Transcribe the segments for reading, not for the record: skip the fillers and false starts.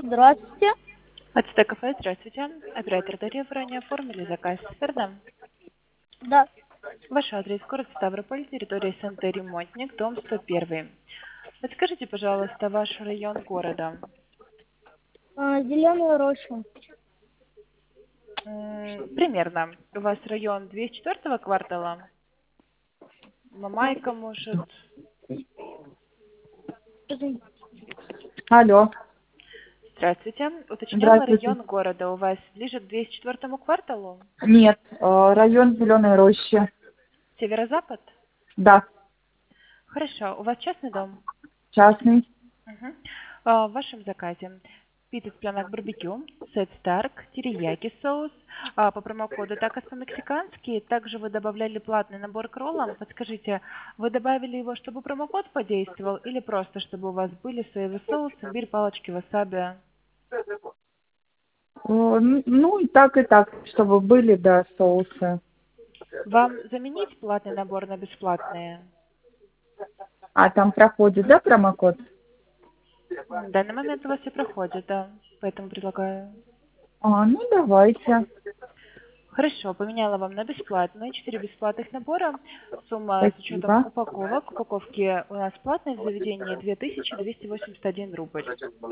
Здравствуйте. АЦТ кафе, здравствуйте. Оператор Дарья, вы ранее оформили заказ, верно? Да. Ваш адрес, город Ставрополь, территория СНТ Ремонтник, дом 101. Подскажите, пожалуйста, ваш район города. Зеленая роща. Примерно. У вас район 204 квартала? Мамайка, может? Алло, Здравствуйте. Уточняла здравствуйте. район города. У вас ближе к 204 кварталу? Нет, район Зеленой Рощи. Северо-запад? Да, Хорошо. У вас частный дом? частный. Мгм. В вашем заказе пицца с пленок барбекю, сет Старк, терияки соус, по промокоду такос по-мексикански. Также вы добавляли платный набор к роллам. Подскажите, вы добавили его, чтобы промокод подействовал, или просто, чтобы у вас были соевый соус, имбирь, палочки, васаби? Ну, и так, чтобы были, да, соусы. Вам заменить платный набор на бесплатные? А там проходит, да, промокод? В данный момент у вас все проходит, да, поэтому предлагаю. Ну, давайте. Хорошо, поменяла вам на бесплатные, 4 бесплатных набора. Сумма с учетом Спасибо. упаковок. Упаковки у нас платные в заведении 2281 рубль.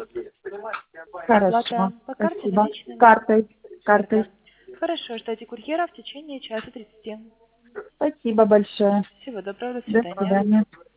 Хорошо. Оплата по карте Спасибо. наличными. Картой. Картой. Верно. Хорошо, ждайте курьера в течение часа 30. Спасибо большое. Всего доброго, до До свидания. свидания.